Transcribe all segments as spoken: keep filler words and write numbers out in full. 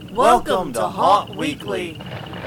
Welcome to Haunt Weekly.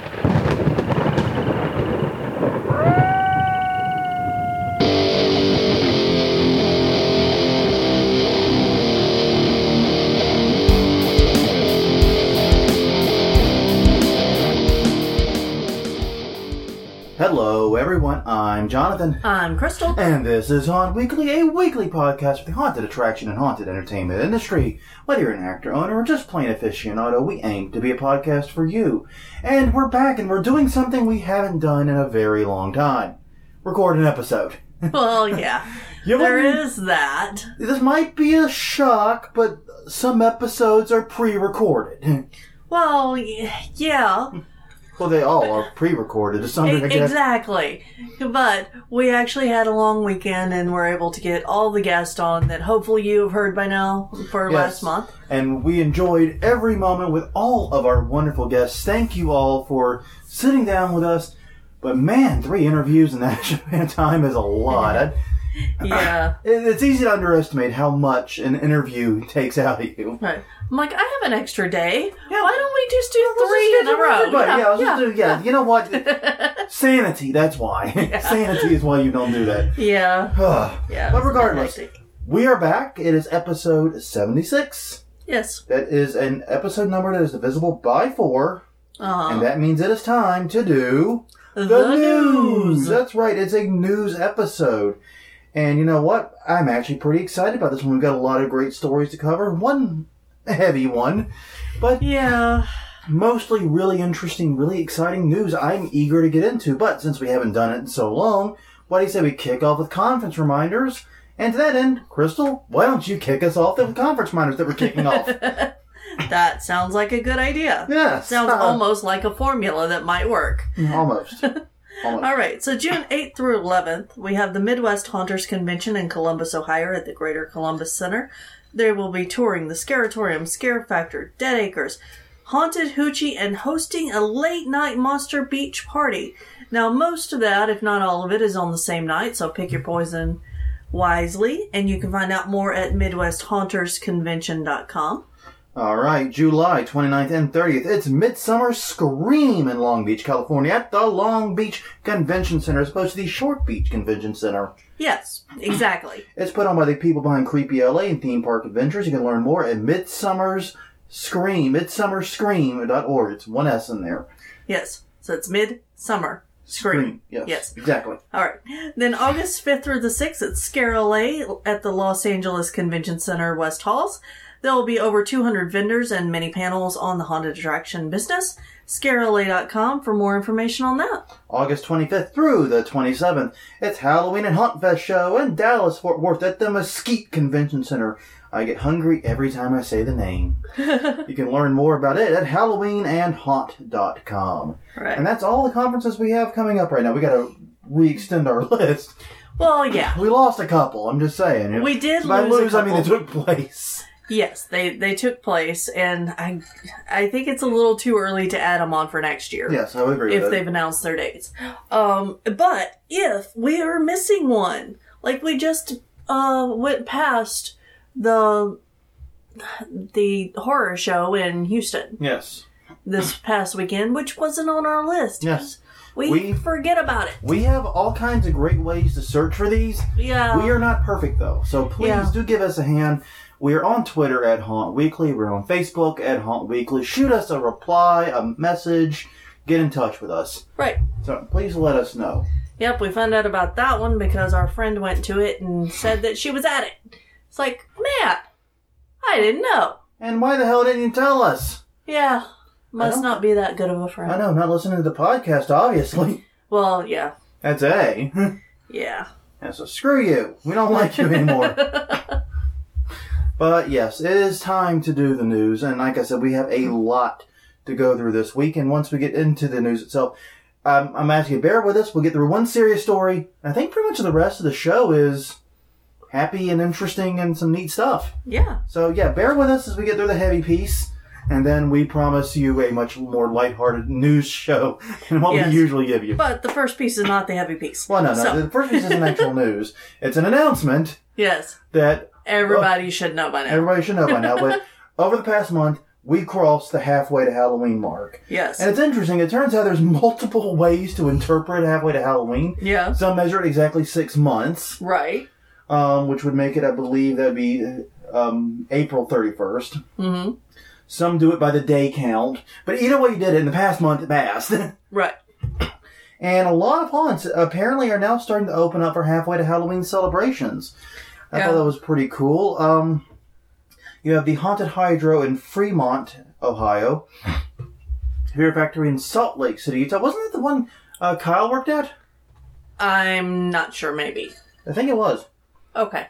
Hello everyone, I'm Jonathan. I'm Crystal. And this is Haunt Weekly, a weekly podcast for the haunted attraction and haunted entertainment industry. Whether you're an actor, owner, or just plain aficionado, we aim to be a podcast for you. And we're back and we're doing something we haven't done in a very long time. Record an episode. Well, yeah. You know, there is that. This might be a shock, but some episodes are pre-recorded. Well, y- yeah. Well, they all are pre-recorded to some E- degree. exactly. But we actually had a long weekend and were able to get all the guests on that hopefully you have heard by now for Yes. last month. And we enjoyed every moment with all of our wonderful guests. Thank you all for sitting down with us. But man, three interviews in that span of time is a lot. I, Yeah. it- it's easy to underestimate how much an interview takes out of you. Right. I'm like, I have an extra day. Yeah. Why don't we just do Let's three just in a schedule row? everybody. Yeah, let's yeah. just do, yeah. You know what? Sanity, that's why. Sanity is why you don't do that. Yeah. Yeah. But it's regardless, hectic. we are back. It is episode seventy-six. Yes. That is an episode number that is divisible by four. Uh-huh. And that means it is time to do The, the news. news. That's right. It's a news episode. And you know what? I'm actually pretty excited about this one. We've got a lot of great stories to cover. One heavy one, but Yeah. mostly really interesting, really exciting news I'm eager to get into. But since we haven't done it in so long, why do you say we kick off with conference reminders? And to that end, Crystal, why don't you kick us off with conference reminders that we're kicking off? That sounds like a good idea. Yes. Sounds uh, almost like a formula that might work. Almost. Almost. All right, so June eighth through eleventh, we have the Midwest Haunters Convention in Columbus, Ohio at the Greater Columbus Center. They will be touring the Scaratorium, Scare Factor, Dead Acres, Haunted Hoochie, and hosting a late-night Monster Beach party. Now, most of that, if not all of it, is on the same night, so pick your poison wisely. And you can find out more at midwest haunters convention dot com. All right, July twenty-ninth and thirtieth. It's Midsummer Scream in Long Beach, California at the Long Beach Convention Center as opposed to the Short Beach Convention Center. Yes, exactly. It's put on by the people behind Creepy L A and Theme Park Adventures. You can learn more at Midsummer's Scream, midsummer scream dot org. It's one S in there. Yes, so it's Midsummer Scream. Yes, Yes. exactly. All right. Then August fifth through the sixth at Scare L A at the Los Angeles Convention Center West Halls. There will be over two hundred vendors and many panels on the haunted attraction business. scare L A dot com for more information on that. August twenty-fifth through the twenty-seventh. It's Halloween and Haunt Fest show in Dallas, Fort Worth at the Mesquite Convention Center. I get hungry every time I say the name. You can learn more about it at halloween and haunt dot com. Right. And that's all the conferences we have coming up right now. We got to re-extend our list. Well, yeah. We lost a couple, I'm just saying. We did By lose a lose, I mean they couple. took place. Yes, they, they took place, and I I think it's a little too early to add them on for next year. Yes, I would agree If with they've that. announced their dates. Um, but if we are missing one, like we just uh, went past the the horror show in Houston Yes. this past weekend, which wasn't on our list. Yes. We, We- forget about it. We have all kinds of great ways to search for these. Yeah. We are not perfect, though, so please Yeah. do give us a hand. We are on Twitter at Haunt Weekly. We're on Facebook at Haunt Weekly. Shoot us a reply, a message. Get in touch with us. Right. So please let us know. Yep, we found out about that one because our friend went to it and said that she was at it. It's like, man, I didn't know. And why the hell didn't you tell us? Yeah, must don't- not be that good of a friend. I know, not listening to the podcast, obviously. Well, yeah. That's A. Yeah. And so screw you. We don't like you anymore. But yes, it is time to do the news. And like I said, we have a lot to go through this week. And once we get into the news itself, um, I'm asking you to bear with us. We'll get through one serious story. I think pretty much the rest of the show is happy and interesting and some neat stuff. Yeah. So yeah, bear with us as we get through the heavy piece. And then we promise you a much more lighthearted news show than what Yes. we usually give you. But the first piece is not the heavy piece. Well, no, no. So, The first piece isn't actual news. It's an announcement yes. that Everybody should know by now. everybody should know by now. But over the past month, we crossed the halfway to Halloween mark. Yes. And it's interesting. It turns out there's multiple ways to interpret halfway to Halloween. Yeah. Some measure it exactly six months. Right. Um, which would make it, I believe, that would be um, April thirty-first. Mm-hmm. Some do it by the day count. But either way you did it, in the past month it passed. Right. And a lot of haunts apparently are now starting to open up for halfway to Halloween celebrations. I yeah. thought that was pretty cool. Um... You have the Haunted Hydro in Fremont, Ohio. Fear Factory in Salt Lake City, Utah. Wasn't that the one uh, Kyle worked at? I'm not sure, maybe. I think it was. Okay.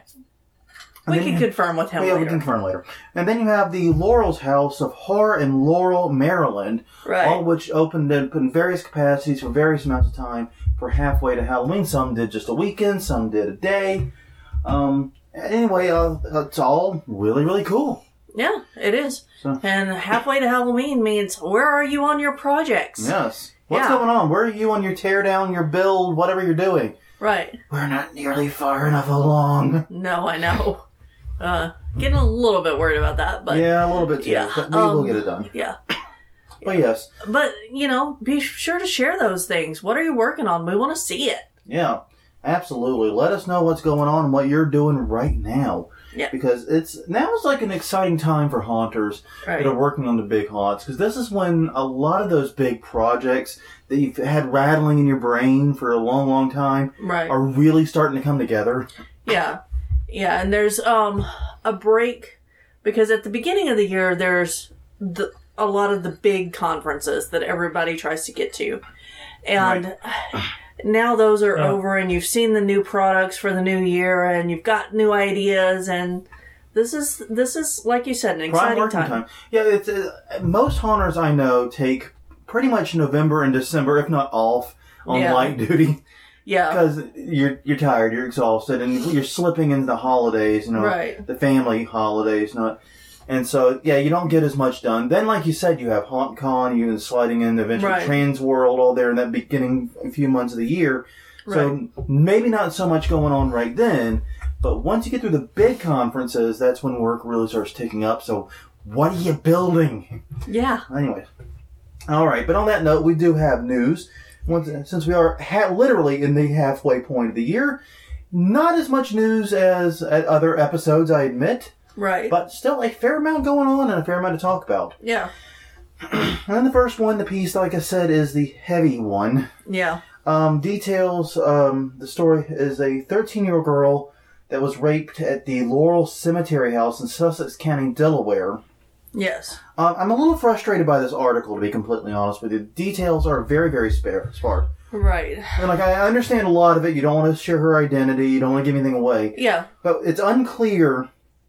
And we can you, confirm with him yeah, later. we can confirm later. And then you have the Laurel's House of Horror in Laurel, Maryland. Right. All of which opened up in various capacities for various amounts of time for halfway to Halloween. Some did just a weekend, some did a day. Um... Anyway, uh, it's all really, really cool. Yeah, it is. So. And halfway to Halloween means, where are you on your projects? Yes. What's yeah. going on? Where are you on your tear down, your build, whatever you're doing? Right. We're not nearly far enough along. No, I know. Uh, getting a little bit worried about that, but... Yeah, a little bit too, yeah, but we um, will get it done. Yeah. But yes. But, you know, be sure to share those things. What are you working on? We want to see it. Yeah. Absolutely. Let us know what's going on and what you're doing right now. Yeah. Because it's now is like an exciting time for haunters right. that are working on the big haunts. Because this is when a lot of those big projects that you've had rattling in your brain for a long, long time right. are really starting to come together. Yeah. Yeah. And there's um a break because at the beginning of the year, there's the, a lot of the big conferences that everybody tries to get to. And... Right. Now those are yeah. over and you've seen the new products for the new year and you've got new ideas and this is, this is like you said, an exciting time. time. Yeah, it's uh, most haunters I know take pretty much November and December, if not off, on yeah. light duty. Yeah. Because you're you're tired, you're exhausted, and you're slipping into the holidays, you know, right. the family holidays, not... And so, yeah, you don't get as much done. Then, like you said, you have HauntCon, you sliding in eventually right. Trans World, all there in that beginning few months of the year. Right. So maybe not so much going on right then, but once you get through the big conferences, that's when work really starts ticking up. So what are you building? Yeah. Anyway. All right, but on that note, we do have news. Once, since we are ha- literally in the halfway point of the year, not as much news as at other episodes, I admit. Right. But still a fair amount going on and a fair amount to talk about. Yeah. And the first one, the piece, like I said, is the heavy one. Yeah. Um, details, um, the story is a thirteen-year-old girl that was raped at the Laurel Cemetery House in Sussex County, Delaware. Yes. Um, I'm a little frustrated by this article, to be completely honest with you. Details are very, very sparse. Right. And like, I understand a lot of it. You don't want to share her identity. You don't want to give anything away. Yeah. But it's unclear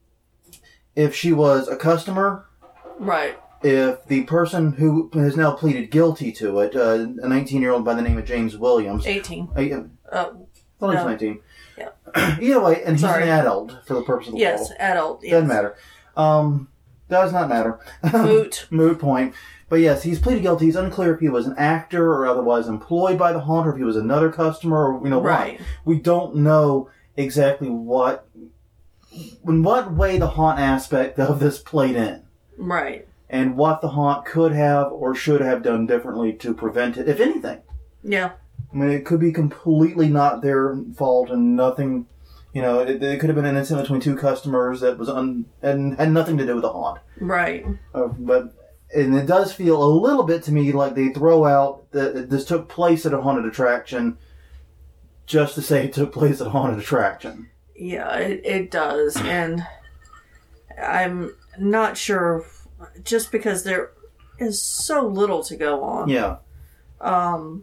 if she was a customer. Right. If the person who has now pleaded guilty to it, uh, a nineteen-year-old by the name of James Williams. eighteen. Uh, Oh. I thought he was nineteen. Yeah. Either way, and Sorry. he's an adult for the purpose of the Yes, law. adult. Yes. Doesn't matter. Um, does not matter. Moot. Moot point. But yes, he's pleaded guilty. He's unclear if he was an actor or otherwise employed by the haunt, or if he was another customer, or you know right. what. We don't know exactly what, in what way the haunt aspect of this played in. Right. And what the haunt could have or should have done differently to prevent it, if anything. Yeah. I mean, it could be completely not their fault and nothing, you know, it, it could have been an incident between two customers that was un, and had nothing to do with the haunt. Right. Uh, but, and it does feel a little bit to me like they throw out that this took place at a haunted attraction just to say it took place at a haunted attraction. Yeah, it, it does. And I'm not sure, just because there is so little to go on. Yeah. Um...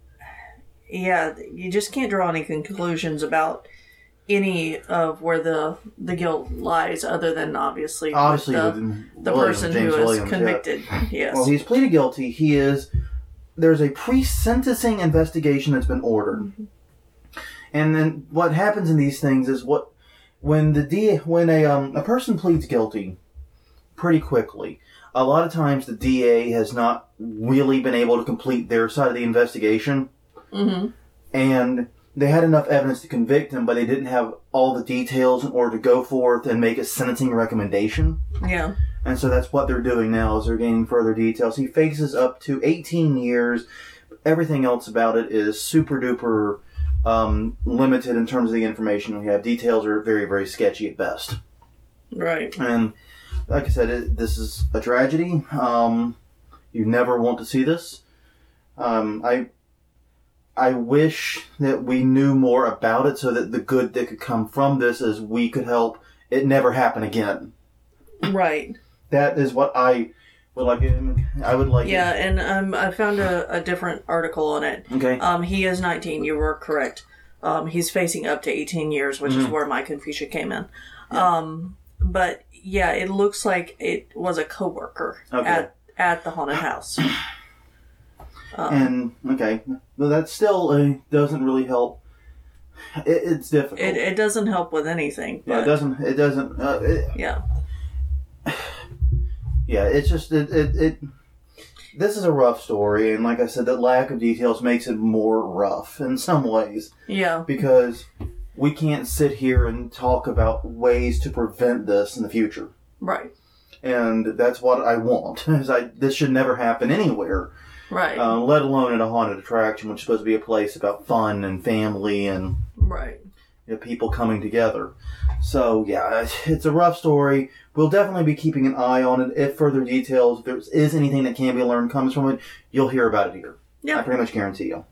Yeah, you just can't draw any conclusions about any of where the the guilt lies, other than obviously, obviously the, with the Williams, person James who is Williams, convicted. Yeah. Yes. Well, he's pleaded guilty. He is. There's a pre-sentencing investigation that's been ordered, mm-hmm. and then what happens in these things is what when the D when a um a person pleads guilty, pretty quickly. A lot of times the D A has not really been able to complete their side of the investigation. Mm-hmm. And they had enough evidence to convict him, but they didn't have all the details in order to go forth and make a sentencing recommendation. Yeah. And so that's what they're doing now, is they're gaining further details. He faces up to eighteen years. Everything else about it is super duper um, limited in terms of the information we have. Details are very, very sketchy at best. Right. And like I said, it, this is a tragedy. Um, you never want to see this. Um, I I wish that we knew more about it so that the good that could come from this is we could help it never happen again. Right. That is what I would like. I would like. Yeah, it. and um, I found a, a different article on it. Okay. Um, he is nineteen. You were correct. Um, he's facing up to eighteen years, which mm-hmm. is where my confusion came in. Yeah. Um, but yeah, it looks like it was a coworker okay. at at the haunted house. Um, and okay, but that still uh, doesn't really help. It, it's difficult. It, it doesn't help with anything. But, yeah, it doesn't. It doesn't. Uh, it, yeah. Yeah, it's just it, it. It. This is a rough story, and like I said, the lack of details makes it more rough in some ways. Yeah. Because we can't sit here and talk about ways to prevent this in the future. Right. And that's what I want. Is I this should never happen anywhere. Right. Uh, let alone at a haunted attraction, which is supposed to be a place about fun and family and right. you know, people coming together. So, yeah, it's a rough story. We'll definitely be keeping an eye on it. If further details, if there is anything that can be learned comes from it, you'll hear about it here. Yeah. I pretty much guarantee you.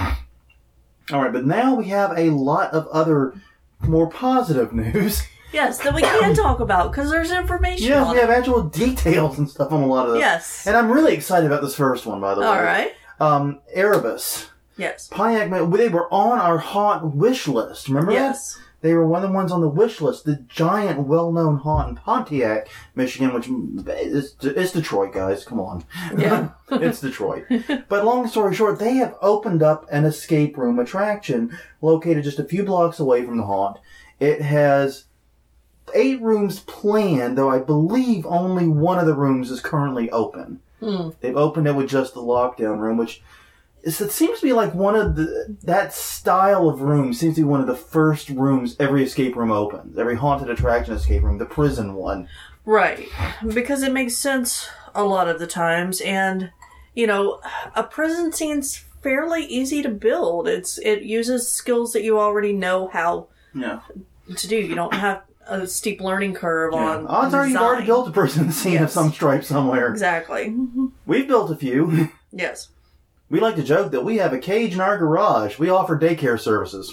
All right, but now we have a lot of other more positive news. Yes, that we can talk about because there's information Yeah, on we have it. actual details and stuff on a lot of this. Yes. And I'm really excited about this first one, by the way. All right. Um, Erebus. Yes. Pontiac, they were on our haunt wish list. Remember yes. that? They were one of the ones on the wish list. The giant, well-known haunt in Pontiac, Michigan, which is it's Detroit, guys. Come on. Yeah. It's Detroit. But long story short, they have opened up an escape room attraction located just a few blocks away from the haunt. It has eight rooms planned, though I believe only one of the rooms is currently open. Hmm. They've opened it with just the lockdown room, which is, it seems to be like one of the, that style of room seems to be one of the first rooms every escape room opens. Every haunted attraction escape room, the prison one. Right. Because it makes sense a lot of the times, and, you know, a prison scene's fairly easy to build. It's It uses skills that you already know how yeah. to do. You don't have a steep learning curve yeah. on odds are you've already built a prison scene yes. of some stripe somewhere. Exactly. We've built a few. Yes. We like to joke that we have a cage in our garage. We offer daycare services.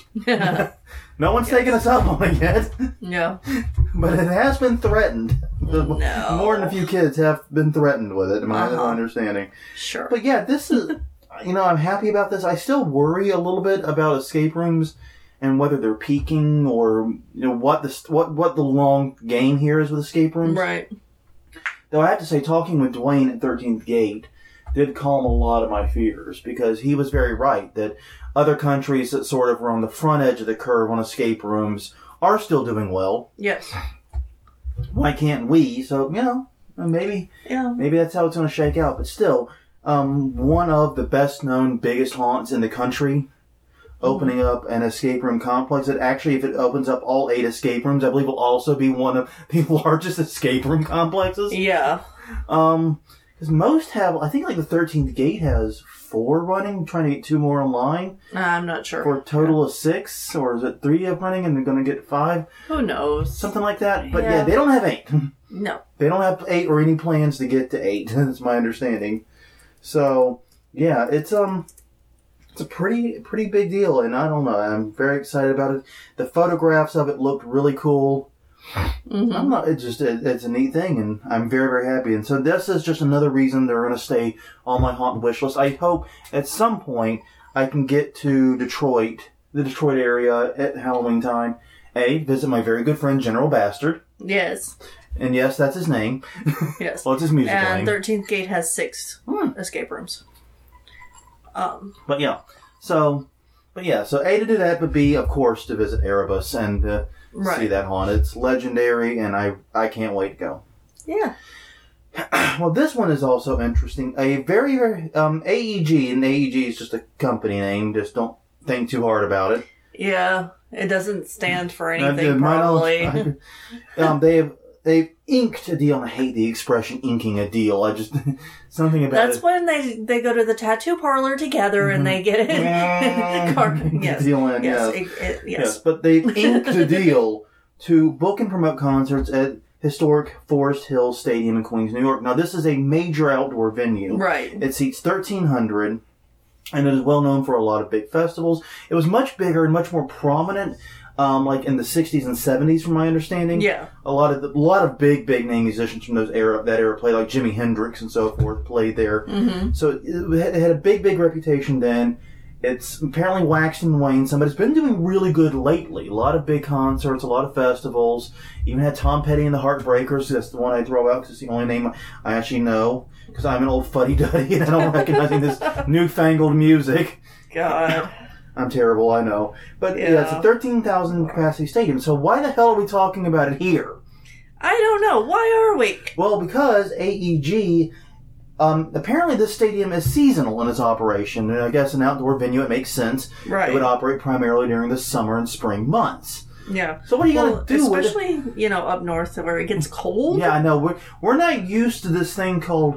No one's yes. taken us up on it yet. Yeah. But it has been threatened. No. More than a few kids have been threatened with it, in my uh-huh. understanding. Sure. But yeah, this is, you know, I'm happy about this. I still worry a little bit about escape rooms and whether they're peaking or, you know, what the, what, what the long game here is with escape rooms. Right. Though I have to say, talking with Dwayne at thirteenth Gate did calm a lot of my fears, because he was very right that other countries that sort of were on the front edge of the curve on escape rooms are still doing well. Yes. Why can't we? So, you know, maybe yeah. maybe that's how it's going to shake out. But still, um, one of the best-known, biggest haunts in the country, opening mm-hmm. up an escape room complex that actually, if it opens up all eight escape rooms, I believe will also be one of the largest escape room complexes. Yeah. Um... Because most have, I think like the thirteenth Gate has four running, trying to get two more online. Uh, I'm not sure. For a total yeah. of six, or is it three of running and they're going to get five? Who knows? Something like that. But yeah, yeah they don't have eight. No. They don't have eight or any plans to get to eight. That's my understanding. So, yeah, it's um, it's a pretty pretty big deal, and I don't know, I'm very excited about it. The photographs of it looked really cool. Mm-hmm. I'm not. It's just it, it's a neat thing, and I'm very very happy. And so this is just another reason they're going to stay on my haunt wish list. I hope at some point I can get to Detroit, the Detroit area at Halloween time. A, visit my very good friend General Bastard. Yes. And yes, that's his name. Yes. Well, it's his music and name. thirteenth Gate has six hmm. escape rooms. Um. But yeah, so, but yeah, so A, to do that, but B, of course, to visit Erebus and uh, right. see that haunt. It's legendary, and I I can't wait to go. Yeah. Well, this one is also interesting. A very, very, um, A E G, and A E G is just a company name, just don't think too hard about it. Yeah, it doesn't stand for anything, I, probably. I, um, they have, they inked a deal. And I hate the expression inking a deal. I just, something about That's it. when they, they go to the tattoo parlor together and they get it. Car- Get yes. the deal in, Yes. yes. It, it, yes. Yes, but they inked a deal to book and promote concerts at historic Forest Hill Stadium in Queens, New York. Now, this is a major outdoor venue. Right. It seats thirteen hundred, and it is well known for a lot of big festivals. It was much bigger and much more prominent, um, like in the sixties and seventies, from my understanding. Yeah. A lot of the, a lot of big, big name musicians from those era, that era played, like Jimi Hendrix and so forth, played there. Mm-hmm. So it had, it had a big, big reputation then. It's apparently waxed and waned some, but it's been doing really good lately. A lot of big concerts, a lot of festivals. Even had Tom Petty and the Heartbreakers. That's the one I throw out because it's the only name I actually know. Because I'm an old fuddy-duddy and I don't recognize this newfangled music. God. I'm terrible, I know. But yeah, Yeah. it's a thirteen thousand capacity stadium. So why the hell are we talking about it here? I don't know. Why are we? Well, because A E G... Um, apparently this stadium is seasonal in its operation, and I guess an outdoor venue, it makes sense. Right. It would operate primarily during the summer and spring months. Yeah. So what are you well, going to do with it? especially, you know, up north where it gets cold? Yeah, I know. We're, we're not used to this thing called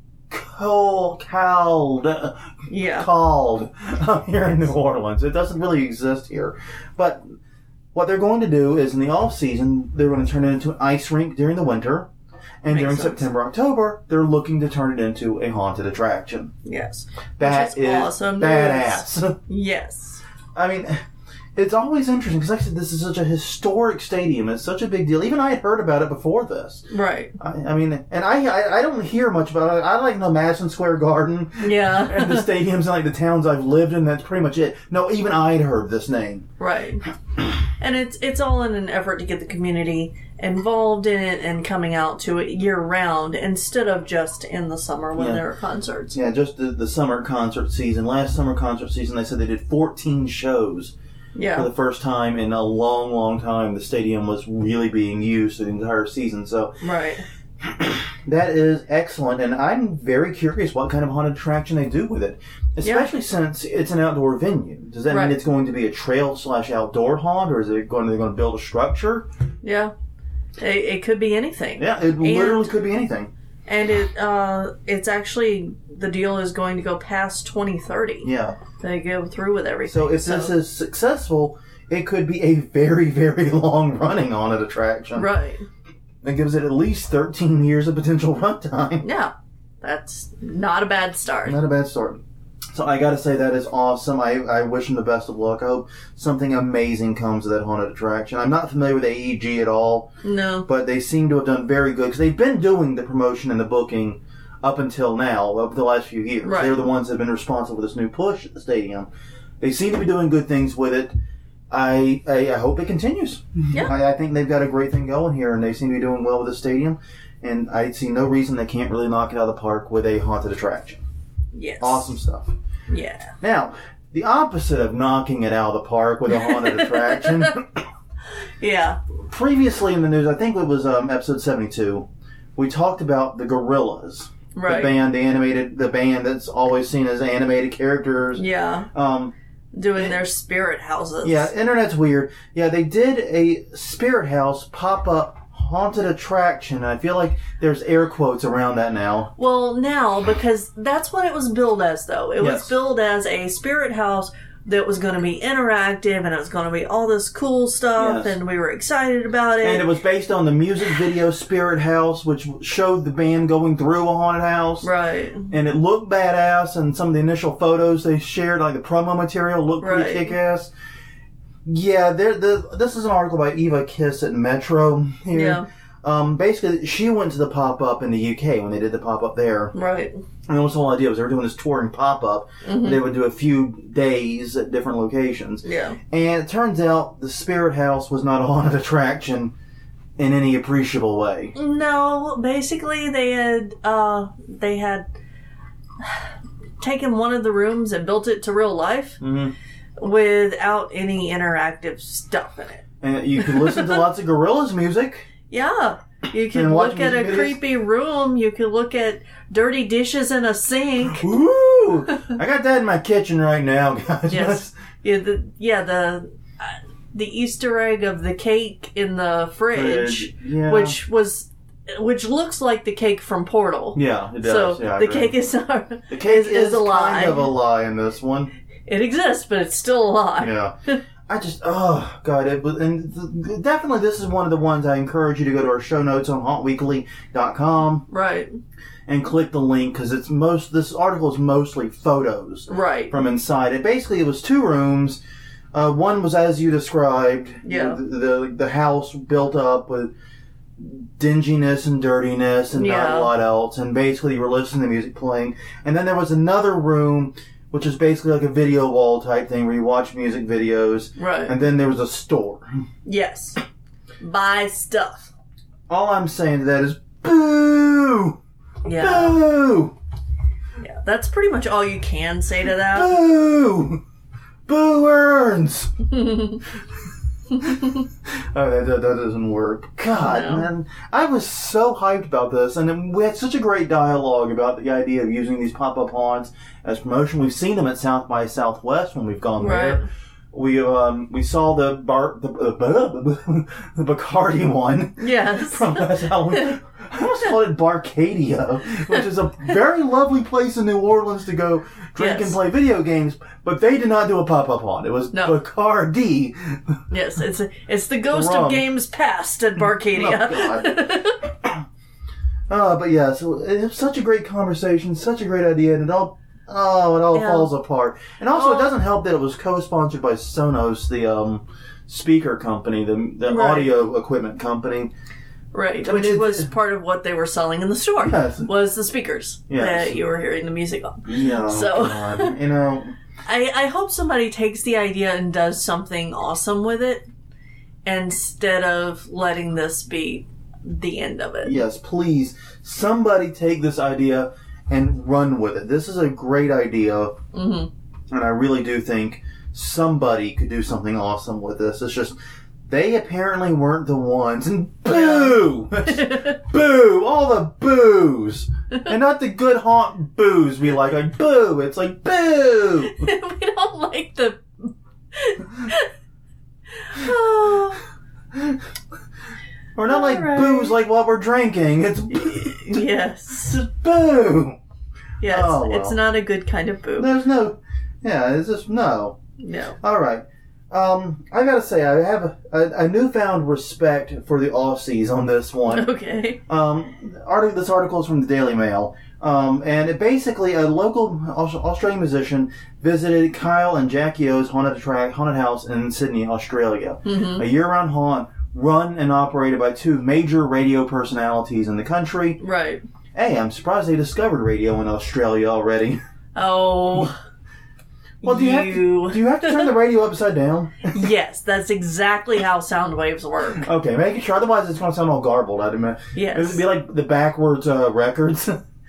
cold, called, Yeah. called up here in New Orleans. It doesn't really exist here. But what they're going to do is in the off season, they're going to turn it into an ice rink during the winter. And Makes during sense. September, October, they're looking to turn it into a haunted attraction. Yes. That Which is is awesome news. badass. Yes. I mean, it's always interesting because, like I said, this is such a historic stadium. It's such a big deal. Even I had heard about it before this. Right. I, I mean, and I, I I don't hear much about it. I like know Madison Square Garden Yeah. and the stadiums in like the towns I've lived in. That's pretty much it. No, even I'd heard this name. Right. And it's it's all in an effort to get the community involved in it and coming out to it year round instead of just in the summer when Yeah. there are concerts. Yeah, just the, the summer concert season. Last summer concert season, they said they did fourteen shows. For Yeah. the first time in a long, long time, the stadium was really being used for the entire season. So Right. that is excellent, and I'm very curious what kind of haunted attraction they do with it. Especially since it's an outdoor venue. Does that Right. mean it's going to be a trail slash outdoor haunt, or is it going? They're going to build a structure? Yeah. It, it could be anything. Yeah, it literally could be anything. And it uh it's actually the deal is going to go past twenty thirty. Yeah. They go through with everything. So if this is successful, it could be a very, very long running haunted attraction. Right. That gives it at least thirteen years of potential runtime. Yeah. That's not a bad start. Not a bad start. So I gotta say that is awesome. I, I wish them the best of luck. I hope something amazing comes of that haunted attraction. I'm not familiar with A E G at all, No. but they seem to have done very good because they've been doing the promotion and the booking up until now, up the last few years. Right. They're the ones that have been responsible for this new push at the stadium. They seem to be doing good things with it. I I, I hope it continues. Yeah. I, I think they've got a great thing going here, and they seem to be doing well with the stadium. And I see no reason they can't really knock it out of the park with a haunted attraction. Yes. Awesome stuff. Yeah. Now, the opposite of knocking it out of the park with a haunted attraction. Yeah. Previously in the news, I think it was um, episode seventy-two, we talked about the Gorillas. Right. The band, the animated, the band that's always seen as animated characters. Yeah. Um, Doing their spirit houses. yeah, internet's weird. Yeah, they did a Spirit House pop-up haunted attraction. And I feel like there's air quotes around that now. Well, now, because that's what it was billed as, though. It Yes. was billed as a spirit house that was going to be interactive and it was going to be all this cool stuff, Yes. and we were excited about it. And it was based on the music video Spirit House, which showed the band going through a haunted house. Right. And it looked badass, and some of the initial photos they shared, like the promo material, looked pretty Right. kick-ass. Yeah, there. The, this is an article by Eva Kiss at Metro here. Yeah. Um, basically, she went to the pop-up in the U K when they did the pop-up there. Right. And that was the whole idea, was they were doing this touring pop-up. Mhm. They would do a few days at different locations. Yeah. And it turns out the Spirit House was not a haunted attraction in any appreciable way. No, basically they had uh they had taken one of the rooms and built it to real life Mm-hmm. without any interactive stuff in it. And you could listen to lots of Gorillaz music. Yeah. You could And watch look at a music videos? creepy room, you could look at dirty dishes in a sink. Woo! I got that in my kitchen right now, guys. Yes. Yeah, the yeah, the uh, the Easter egg of the cake in the fridge, Fridge, yeah. which was which looks like the cake from Portal. Yeah, it does. So yeah, I the agree. cake is not, The cake is, is, is a lie. kind of a lie in this one. It exists, but it's still a lie. Yeah. I just, oh, God. It was, and th- definitely this is one of the ones I encourage you to go to our show notes on haunt weekly dot com Right. and click the link because it's most, this article is mostly photos Right. from inside it. Basically, it was two rooms. Uh, one was as you described. Yeah. The, the, the house built up with dinginess and dirtiness and not Yeah. a lot else. And basically, you were listening to music playing. And then there was another room, which is basically like a video wall type thing where you watch music videos. Right. And then there was a store. Yes. Buy stuff. All I'm saying to that is, boo! Yeah. Boo! Yeah. That's pretty much all you can say to that. Boo! Boo earns! Oh, that, that, that doesn't work. God, No. man. I was so hyped about this, and then we had such a great dialogue about the idea of using these pop-up haunts as promotion. We've seen them at South by Southwest when we've gone there. Right. We um we saw the bar the uh, the Bacardi one Yes. from West Halloween. I almost called it Barcadia, which is a very lovely place in New Orleans to go drink Yes. and play video games. But they did not do a pop-up haunt. It was No. Bacardi. Yes, it's it's the ghost Rum. of games past at Barcadia. Oh, God. Uh, but yeah, so it was such a great conversation, such a great idea, and it all, oh, it all Yeah. falls apart. And also, Oh. it doesn't help that it was co-sponsored by Sonos, the um, speaker company, the, the Right. audio equipment company. Right, I mean, which it- was part of what they were selling in the store. Yes. Was the speakers Yes. that you were hearing the music on. Yeah, So- God, you know, I, I hope somebody takes the idea and does something awesome with it instead of letting this be the end of it. yes, please, somebody take this idea and run with it. This is a great idea, Mm-hmm. and I really do think somebody could do something awesome with this. It's just, they apparently weren't the ones, and boo! Boo! All the boos! And not the good haunt boos we like, like boo! It's like boo! We don't like the. Oh, Or not like Alright. boos like what we're drinking. It's, yes. it's boo! Yes. Oh, well. It's not a good kind of boo. There's no, yeah, it's just, no. No. Alright. Um, I gotta say, I have a, a, a newfound respect for the Aussies on this one. Okay. Um, article, this article is from the Daily Mail. Um, and it basically, a local Aus- Australian musician visited Kyle and Jackie O's haunted, attract, haunted house in Sydney, Australia. Mm-hmm. A year-round haunt run and operated by two major radio personalities in the country. Right. Hey, I'm surprised they discovered radio in Australia already. Oh. Well, do you, have to, do you have to turn the radio upside down? Yes, that's exactly how sound waves work. Okay, making sure. Otherwise, it's going to sound all garbled. I'd imagine. Yes. It would be like the backwards uh, records.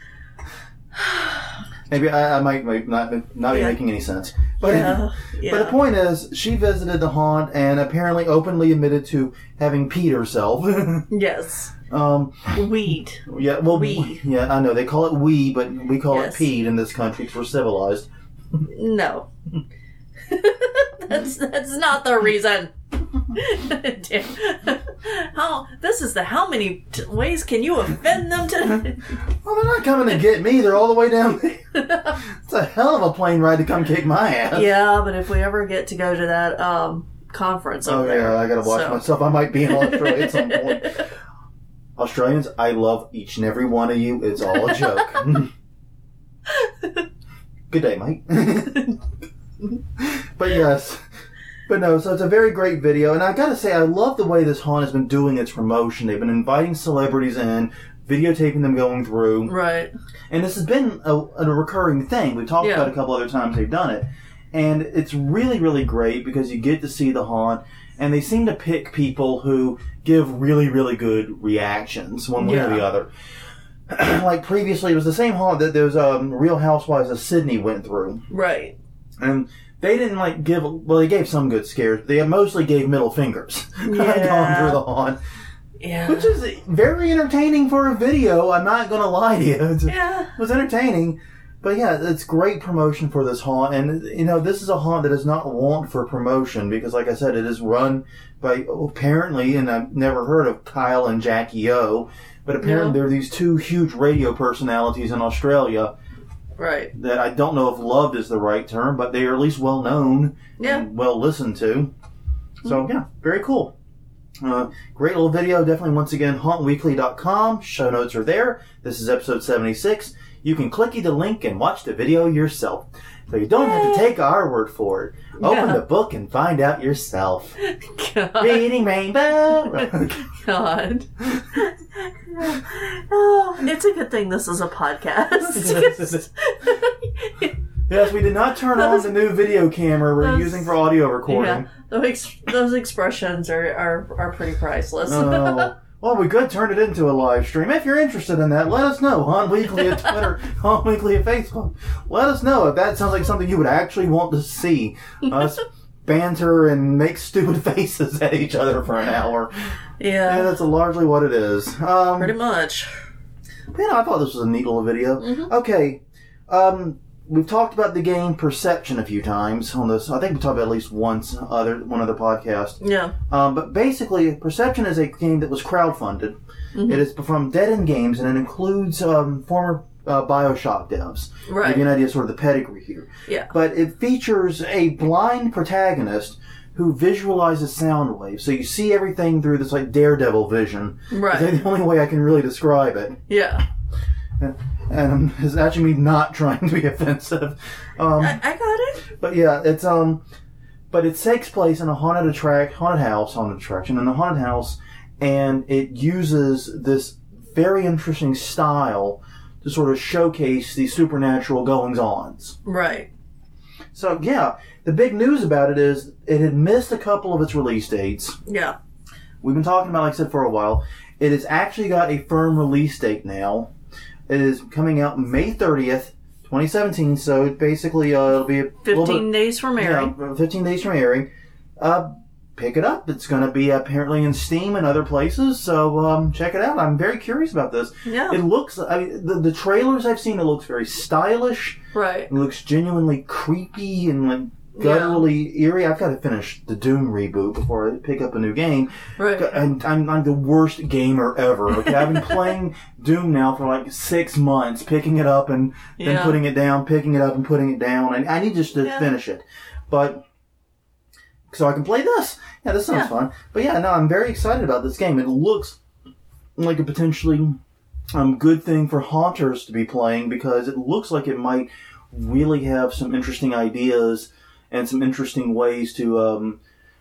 Maybe I, I might, might not not be Yeah. making any sense. But Yeah, yeah. but the point is, she visited the haunt and apparently openly admitted to having peed herself. Yes. um, Weed. yeah, well, Wee. yeah, I know they call it wee, but we call Yes. it peed in this country because we're civilized. No. that's that's not the reason. Damn. How this is the how many t- ways can you offend them to? Well, they're not coming to get me. They're all the way down there. It's a hell of a plane ride to come kick my ass. Yeah, but if we ever get to go to that um conference Oh over there, yeah, I gotta watch so- myself. I might be in Australia at some point. Australians, I love each and every one of you. It's all a joke. Good day, mate. But yes. But no, so it's a very great video. And I gotta say, I love the way this haunt has been doing its promotion. They've been inviting celebrities in, videotaping them going through. Right. And this has been a, a recurring thing. We've talked Yeah. about it a couple other times they've done it. And it's really, really great because you get to see the haunt, and they seem to pick people who give really, really good reactions, one way or Yeah. the other. Like previously, it was the same haunt that those um, Real Housewives of Sydney went through. Right. And they didn't like give, well, they gave some good scares, but they mostly gave middle fingers. Yeah. Going through the haunt. Yeah. Which is very entertaining for a video, I'm not going to lie to you. It's- Yeah. it was entertaining. But yeah, it's great promotion for this haunt. And, you know, this is a haunt that does not want for promotion because, like I said, it is run by, apparently, and I've never heard of Kyle and Jackie O, But apparently Yeah. there are these two huge radio personalities in Australia Right. that I don't know if loved is the right term, but they are at least well known Yeah. and well listened to. So, yeah, very cool. Uh, great little video. Definitely, once again, haunt weekly dot com. Show notes are there. This is episode seventy-six. You can click the link and watch the video yourself. So you don't have to take our word for it. Open Yeah. the book and find out yourself. God. Reading Rainbow. God. Oh, it's a good thing this is a podcast. Yes, we did not turn on the new video camera we're those- using for audio recording. Yeah, those, ex- those expressions are, are, are pretty priceless. Oh. Well, we could turn it into a live stream. If you're interested in that, let us know. Haunt Weekly at Twitter, Haunt Weekly at Facebook. Let us know if that sounds like something you would actually want to see. Us banter and make stupid faces at each other for an hour. Yeah, Yeah, that's largely what it is. Um, pretty much. You know, I thought this was a neat little video. Mm-hmm. Okay, um, we've talked about the game Perception a few times on this. I think we talked about it at least once other one other podcast. Yeah. Um, but basically, Perception is a game that was crowdfunded. Mm-hmm. It is from Dead End Games, and it includes um, former uh, Bioshock devs. Right. To give you an idea of sort of the pedigree here. Yeah. But it features a blind protagonist who visualizes sound waves. So you see everything through this like Daredevil vision. Right. That's the only way I can really describe it. Yeah. And it's actually me not trying to be offensive. Um, I, I got it. but yeah, it's um, but it takes place in a haunted attract, haunted house, haunted attraction, in a haunted house, and it uses this very interesting style to sort of showcase these supernatural goings-ons. Right. So yeah, the big news about it is it had missed a couple of its release dates. Yeah. We've been talking about, like I said, for a while. It has actually got a firm release date now. It is coming out May thirtieth, twenty seventeen. So it basically, uh, it'll be a little Fifteen bit, days from airing. yeah, fifteen days from airing. Uh, pick it up. It's going to be apparently in Steam and other places. So um, check it out. I'm very curious about this. Yeah. It looks. I mean, the, the trailers I've seen, it looks very stylish. Right. It looks genuinely creepy and like gutturally eerie. I've got to finish the Doom reboot before I pick up a new game. Right. And I'm, I'm the worst gamer ever. Okay, I've been playing Doom now for like six months, picking it up and then Yeah. putting it down, picking it up and putting it down. And I need just to Yeah. finish it, but so I can play this. Yeah, this sounds Yeah. fun. But yeah, no, I'm very excited about this game. It looks like a potentially um, good thing for haunters to be playing because it looks like it might really have some interesting ideas and some interesting ways to, um,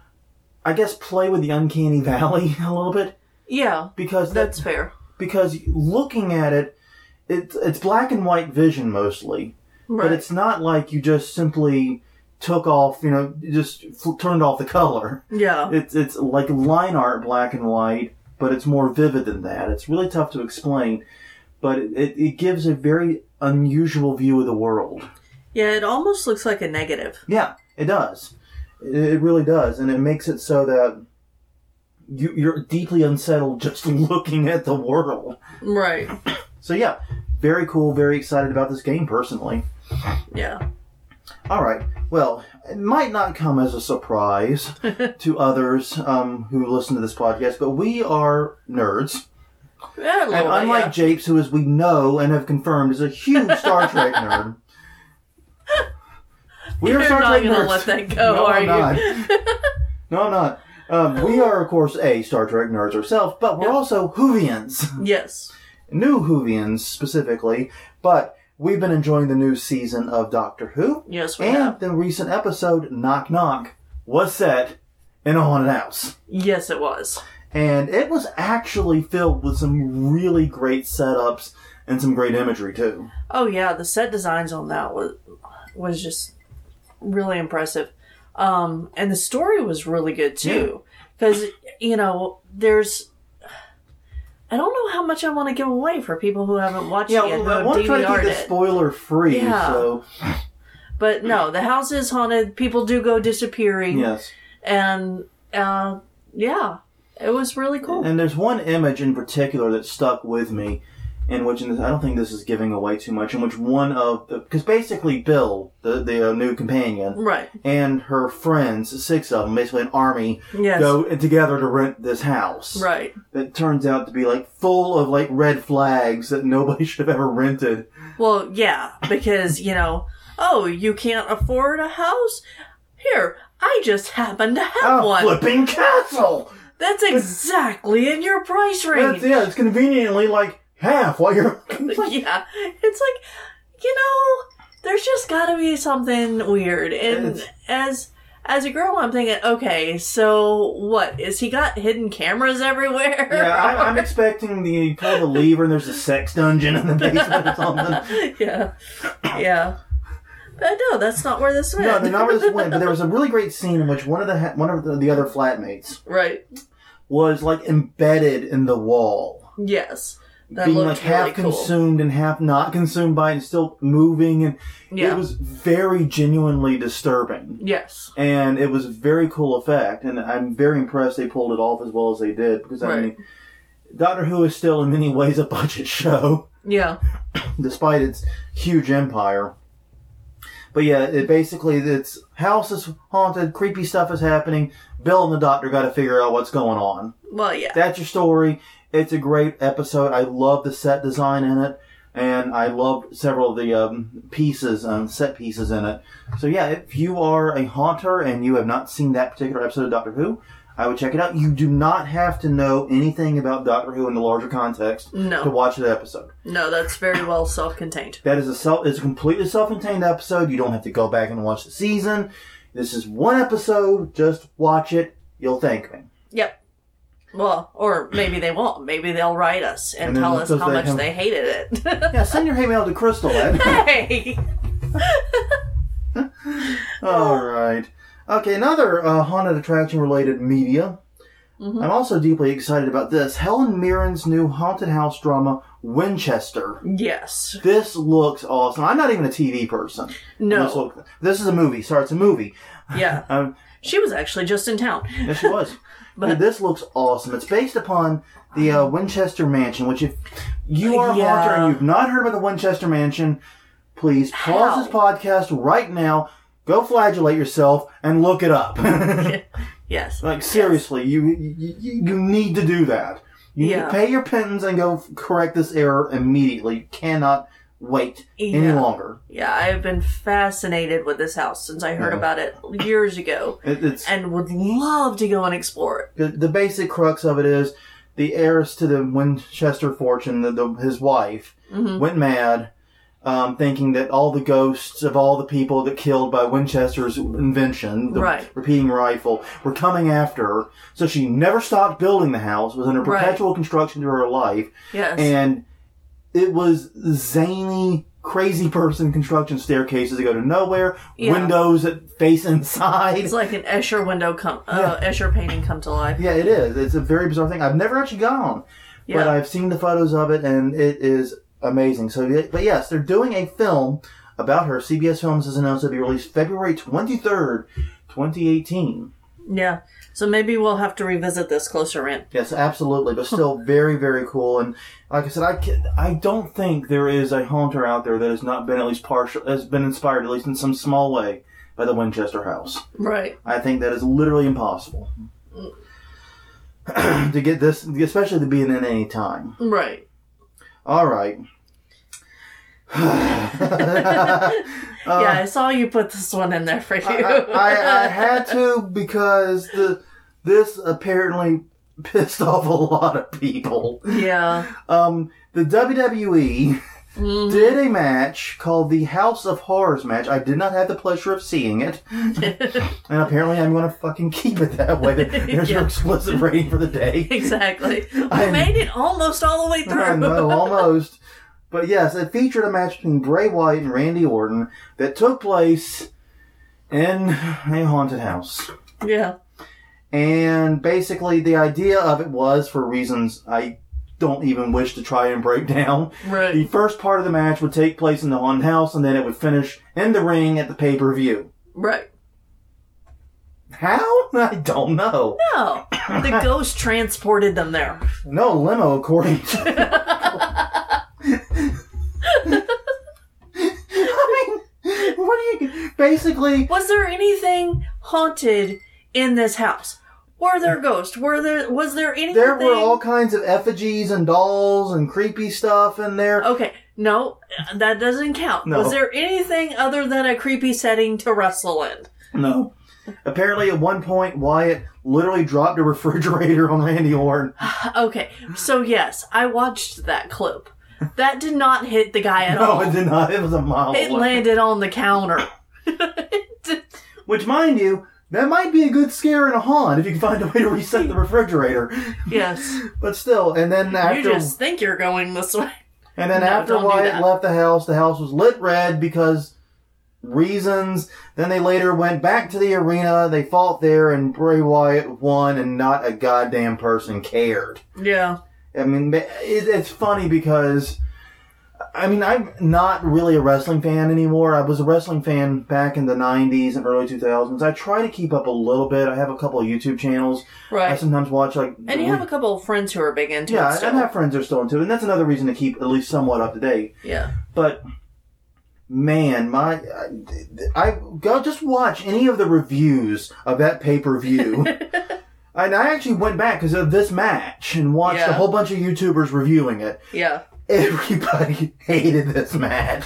I guess, play with the uncanny valley a little bit. Yeah. Because That's that, fair. because looking at it, it's it's black and white vision mostly, Right. but it's not like you just simply took off, you know, just f- turned off the color. Yeah. It's it's like line art, black and white, but it's more vivid than that. It's really tough to explain, but it, it, it gives a very unusual view of the world. Yeah, it almost looks like a negative. Yeah, it does. It, it really does, and it makes it so that you, you're deeply unsettled just looking at the world. Right. So yeah, very cool, very excited about this game personally. Yeah. All right. Well, it might not come as a surprise to others um, who listen to this podcast, but we are nerds. Yeah, a And little bit, unlike yeah. Japes, who, as we know and have confirmed, is a huge Star Trek nerd. We You're are Star not Trek gonna nerds. let that go, no, are I'm you? Not. No, I'm not. Um, we are, of course, a Star Trek nerds ourselves, but we're Yeah. also Whovians. Yes. New Whovians, specifically. But we've been enjoying the new season of Doctor Who. Yes, we And have. the recent episode, Knock Knock, was set in a haunted house. Yes, it was. And it was actually filled with some really great setups and some great imagery, too. Oh, yeah, the set designs on that was was just really impressive. Um, and the story was really good, too. Because, you know, there's... I don't know how much I want to give away for people who haven't watched Yeah, it yet, well, who I have want to try to keep D V R'd this it. spoiler-free, Yeah. so... But no, the house is haunted. People do go disappearing. Yes. And, uh, yeah, it was really cool. And there's one image in particular that stuck with me, in which, and I don't think this is giving away too much, in which one of the, because basically Bill, the, the uh, new companion, Right. and her friends, six of them, basically an army, Yes. go together to rent this house. Right. That turns out to be like full of like red flags that nobody should have ever rented. Well, yeah, because, you know, oh, you can't afford a house? Here, I just happen to have A one. flipping castle! That's exactly in your price range. That's, yeah, it's conveniently like half while you're... It's like, Yeah, it's like, you know, there's just gotta be something weird. And It's- as as a girl, I'm thinking, okay, so what? Is he got hidden cameras everywhere? yeah, I, I'm expecting the you pull the lever and there's a sex dungeon in the basement or something. yeah, yeah. But no, that's not where this went. No, they're not where this went, but there was a really great scene in which one of the ha- one of the, the other flatmates Right. was like embedded in the wall, Yes. That being like looked half really cool. consumed and half not consumed by it, and still moving, and Yeah. it was very genuinely disturbing. Yes. And it was a very cool effect, and I'm very impressed they pulled it off as well as they did, because I Right. mean, Doctor Who is still in many ways a budget show, Yeah. despite its huge empire. But yeah, it basically, its house is haunted, creepy stuff is happening, Bill and the Doctor got to figure out what's going on. Well, yeah. That's your story. It's a great episode. I love the set design in it, and I love several of the um, pieces, um, set pieces in it. So yeah, if you are a haunter and you have not seen that particular episode of Doctor Who, I would check it out. You do not have to know anything about Doctor Who in the larger context No. to watch that episode. No, that's very well self-contained. That is a self. It's a completely self-contained episode. You don't have to go back and watch the season. This is one episode. Just watch it. You'll thank me. Yep. Well, or maybe they won't. Maybe they'll write us and, And then tell us because how they much have- they hated it. Yeah, send your hate mail to Crystal. Ed. Hey! All right. Okay, another uh, haunted attraction related media. Mhm. I'm also deeply excited about this. Helen Mirren's new haunted house drama, Winchester. Yes. This looks awesome. I'm not even a T V person. No. This, look, this is a movie. Sorry, it's a movie. Yeah. Um, She was actually just in town. yes, she was. But- Dude, this looks awesome. It's based upon the uh, Winchester Mansion, which if you are a Yeah. haunter and you've not heard about the Winchester Mansion, please pause How? this podcast right now, go flagellate yourself, and look it up. Yes. Like, seriously, you, you you need to do that. You need Yeah. to pay your pittance and go f- correct this error immediately. You cannot wait any Yeah. longer. Yeah, I've been fascinated with this house since I heard Yeah. about it years ago. It, it's And would love to go and explore it. the, the basic crux of it is the heiress to the Winchester fortune, the, the, his wife, Mhm. went mad, um, thinking that all the ghosts of all the people that killed by Winchester's invention, the Right. repeating rifle, were coming after her. So she never stopped building the house. It was under Right. perpetual construction through her life. Yes. And it was zany, crazy person construction staircases that go to nowhere, Yeah. windows that face inside. It's like an Escher window come, uh, Escher painting come to life. Yeah, it is. It's a very bizarre thing. I've never actually gone, but Yeah. I've seen the photos of it, and it is amazing. So, yeah, but yes, they're doing a film about her. C B S Films has announced it'll be released February twenty-third, twenty eighteen. Yeah. So maybe we'll have to revisit this closer in. Yes, absolutely, but still very, very cool. And like I said, I, can, I don't think there is a haunter out there that has not been at least partial, has been inspired at least in some small way by the Winchester house. Right. I think that is literally impossible to get this, especially to be in at any time. Right. All right. yeah, I saw you put this one in there for you. I, I, I had to because the this apparently pissed off a lot of people. yeah. Um, the W W E Mhm. did a match called the House of Horrors match. I did not have the pleasure of seeing it, and apparently I'm going to fucking keep it that way. There's your Yeah. explicit rating for the day. Exactly. We I'm- made it almost all the way through. I know, almost. But yes, it featured a match between Bray Wyatt and Randy Orton that took place in a haunted house. Yeah. And basically the idea of it was, for reasons I don't even wish to try and break down, the Right. first part of the match would take place in the haunted house and then it would finish in the ring at the pay-per-view. Right. How? I don't know. No. The ghost transported them there. No limo, according to... thing. Basically, Was there anything haunted in this house? Were there ghosts? Were there? Was there anything? there were all kinds of effigies and dolls and creepy stuff in there. Okay, no, that doesn't count. No. Was there anything other than a creepy setting to wrestle in? No. Apparently, at one point, Wyatt literally dropped a refrigerator on Randy Orton. Okay, so yes, I watched that clip. That did not hit the guy at No, all. it did not. It was a mile It away. landed on the counter. Which, mind you, that might be a good scare in a haunt if you can find a way to reset the refrigerator. Yes. But still, and then after... You just think you're going this way. And then No, after don't do Wyatt that. left the house, the house was lit red because reasons. Then they later went back to the arena. They fought there, and Bray Wyatt won, and not a goddamn person cared. Yeah. I mean, it, it's funny because, I mean, I'm not really a wrestling fan anymore. I was a wrestling fan back in the nineties and early two thousands. I try to keep up a little bit. I have a couple of YouTube channels. I Right. sometimes watch, like... And you have a couple of friends who are big into Yeah, it I, still. I have friends that are still into it, and that's another reason to keep at least somewhat up to date. Yeah. But man, my I, I go just watch any of the reviews of that pay per view. And I actually went back because of this match and watched Yeah. a whole bunch of YouTubers reviewing it. Yeah. Everybody hated this match.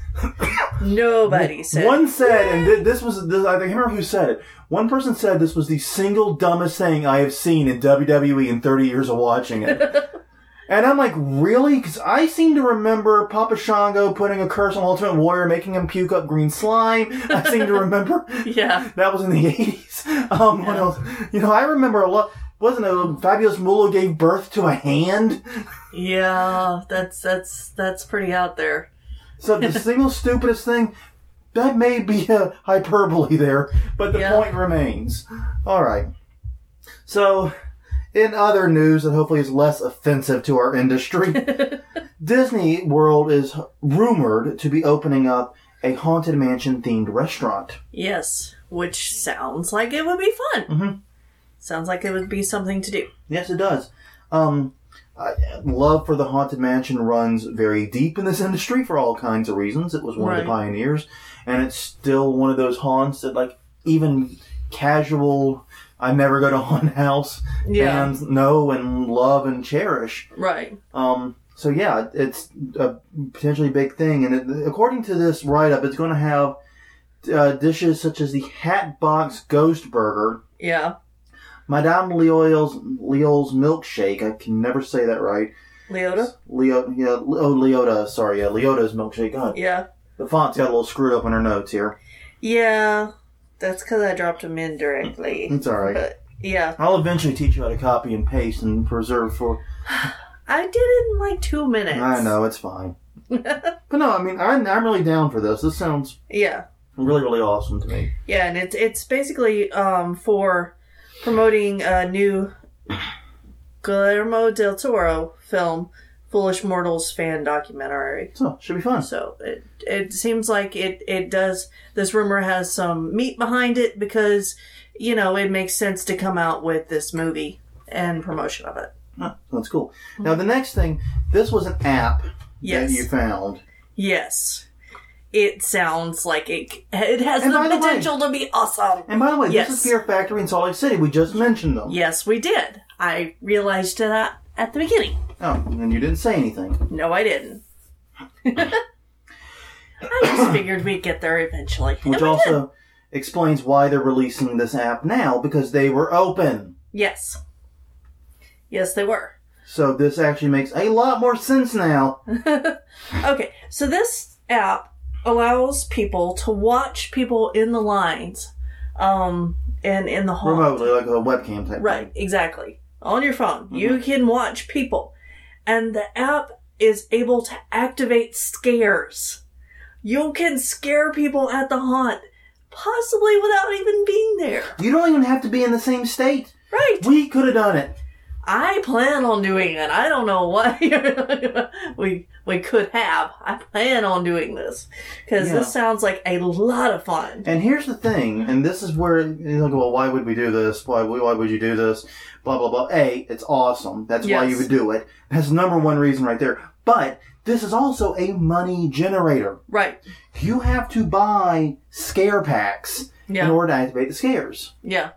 Nobody said. One said, and th- this was, this, I can't remember who said it. One person said this was the single dumbest thing I have seen in W W E in thirty years of watching it. And I'm like, really? Because I seem to remember Papa Shango putting a curse on Ultimate Warrior, making him puke up green slime. I seem to remember Yeah. that was in the eighties. Um, what Yeah. else? You know, I remember a lot. Wasn't it Fabulous Moolah gave birth to a hand? Yeah. That's that's that's pretty out there. So the single stupidest thing, that may be a hyperbole there, but the Yeah. point remains. All right. So, in other news that hopefully is less offensive to our industry, Disney World is rumored to be opening up a Haunted Mansion themed restaurant. Yes. Which sounds like it would be fun. Mm-hmm. Sounds like it would be something to do. Yes, it does. Um, I, love for the Haunted Mansion runs very deep in this industry for all kinds of reasons. It was one of the Right. pioneers, and it's still one of those haunts that, like, even casual, I never go to haunted house Yeah. fans know and love and cherish. Right. Um, so yeah, it's a potentially big thing, and it, according to this write-up, it's going to have uh, dishes such as the Hatbox Ghost Burger, Yeah. Madame Leo's Leo's milkshake. I can never say that right. Leota? Leo, yeah, oh Leota. Sorry, yeah, Leota's milkshake. God, Yeah. the font's got a little screwed up in her notes here. Yeah. That's because I dropped them in directly. It's all right. But yeah. I'll eventually teach you how to copy and paste and preserve for. I did it in like two minutes. I know it's fine, but no, I mean I'm I'm really down for this. This sounds Yeah. really really awesome to me. Yeah, and it's it's basically um for promoting a new Guillermo del Toro film, Foolish Mortals fan documentary. So should be fun. So it it seems like it it does. This rumor has some meat behind it because you know it makes sense to come out with this movie and promotion of it. Huh, that's cool. Now the next thing, this was an app Yes. that you found. Yes. It sounds like it it has And by the the way- potential to be awesome. And by the way, Yes. this is Fear Factory in Salt Lake City. We just mentioned them. Yes, we did. I realized that at the beginning. Oh, and you didn't say anything. No, I didn't. I just figured we'd get there eventually. Which And we also explains why they're releasing this app now, because they were open. did. Yes. Yes, they were. So this actually makes a lot more sense now. Okay, so this app allows people to watch people in the lines um, and in the hall. Remotely, like a webcam type Right, thing. exactly. On your phone. Mm-hmm. You can watch people. And the app is able to activate scares. You can scare people at the haunt, possibly without even being there. You don't even have to be in the same state. Right. We could have done it. I plan on doing it. I don't know what we we could have. I plan on doing this because Yeah. this sounds like a lot of fun. And here's the thing, and this is where you're like, well, why would we do this? Why, why would you do this? Blah, blah, blah. A, it's awesome. That's why Yes. you would do it. That's number one reason right there. But this is also a money generator. Right. You have to buy scare packs Yeah. in order to activate the scares. Yeah.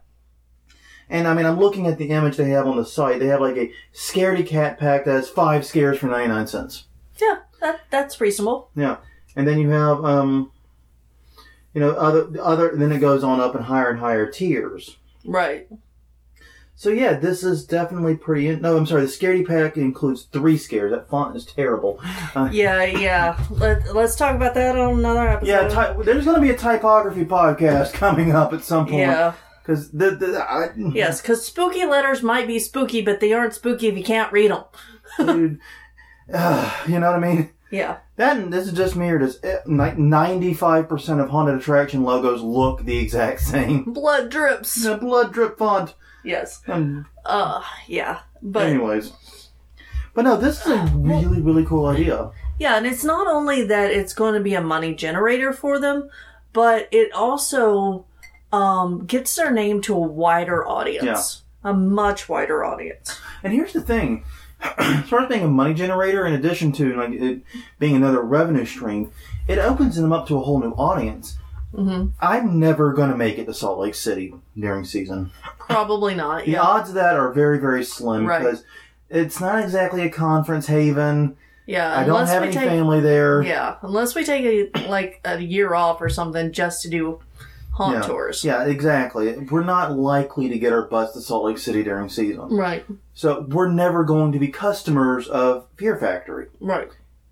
And I mean, I'm looking at the image they have on the site. They have like a Scaredy Cat pack that has five scares for ninety-nine cents. Yeah, that that's reasonable. Yeah. And then you have, um, you know, other, other, then it goes on up in higher and higher tiers. Right. So yeah, this is definitely pretty, in- no, I'm sorry, the Scaredy pack includes three scares. That font is terrible. Uh, Yeah, yeah. Let, let's talk about that on another episode. yeah, ty- there's going to be a typography podcast coming up at some point. Yeah. Because the, the, I, Yes, because spooky letters might be spooky, but they aren't spooky if you can't read them. dude, uh, you know what I mean? Yeah. That, and this is just me, or does it, like ninety-five percent of haunted attraction logos look the exact same? Blood drips. The blood drip font. Yes. Um, Uh, yeah. But anyways. But no, this is a really, really cool idea. yeah, and it's not only that it's going to be a money generator for them, but it also um, gets their name to a wider audience. A much wider audience. And here's the thing. As far as being a money generator, in addition to like it being another revenue stream, it opens them up to a whole new audience. Mm-hmm. I'm never going to make it to Salt Lake City during season. Probably not. The Yeah. odds of that are very, very slim Right. because it's not exactly a conference haven. Yeah. I don't unless have we any take, family there. Yeah. Unless we take a like a year off or something just to do haunt Yeah. tours. Yeah, exactly. We're not likely to get our butts to Salt Lake City during season. Right. So we're never going to be customers of Fear Factory Right.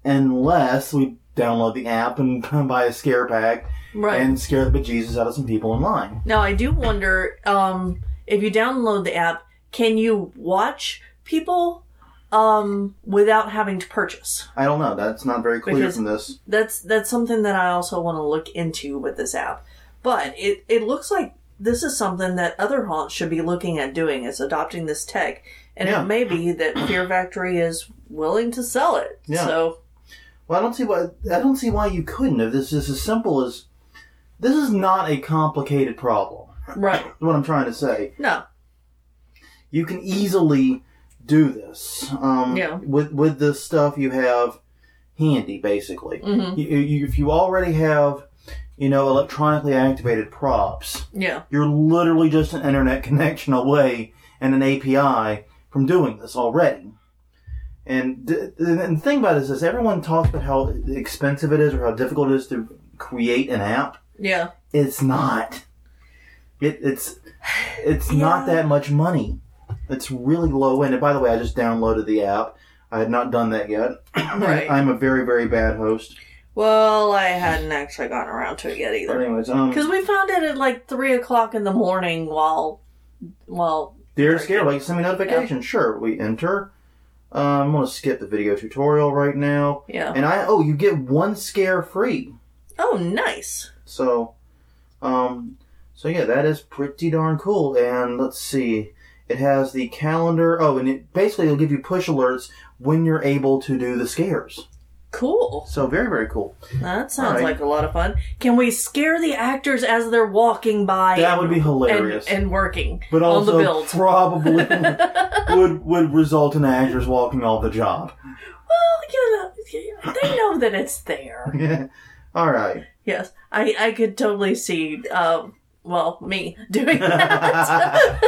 unless we download the app and buy a scare pack Right. and scare the bejesus out of some people in line. Now, I do wonder, um, if you download the app, can you watch people um, without having to purchase? I don't know. That's not very clear Because- from this. That's that's something that I also want to look into with this app. But it, it looks like this is something that other haunts should be looking at doing, is adopting this tech. And Yeah. it may be that Fear Factory is willing to sell it. Yeah. So, Well, I don't see why. I don't see why you couldn't. If this is as simple as this is not a complicated problem. right. Is what I'm trying to say. No. You can easily do this. Um, Yeah. With with the stuff you have handy, basically. Mhm. You, you, if you already have, you know, electronically activated props, Yeah. you're literally just an internet connection away and an A P I from doing this already. And th- and the thing about it is this: everyone talks about how expensive it is or how difficult it is to create an app. Yeah. It's not. It, it's it's Yeah. not that much money. It's really low end. And by the way, I just downloaded the app. I had not done that yet. Right. I'm a very, very bad host. Well, I hadn't actually gotten around to it yet But either. anyways, um, Because we found it at like three o'clock in the morning while, while, Dear Scare, like send me notification. Sure, we enter. Um, I'm gonna skip the video tutorial right now. yeah. And I oh, you get one scare free. Oh, nice. So, um, so yeah, that is pretty darn cool. And let's see, it has the calendar. Oh, and it basically will give you push alerts when you're able to do the scares. Cool. So very, very cool. That sounds Alright. like a lot of fun. Can we scare the actors as they're walking by? That and, would be hilarious. And, and working But on the also build. probably would would result in actors walking off the job. Well, you know, they know that it's there. Yeah. All right. Yes, I, I could totally see, uh, well, me doing that.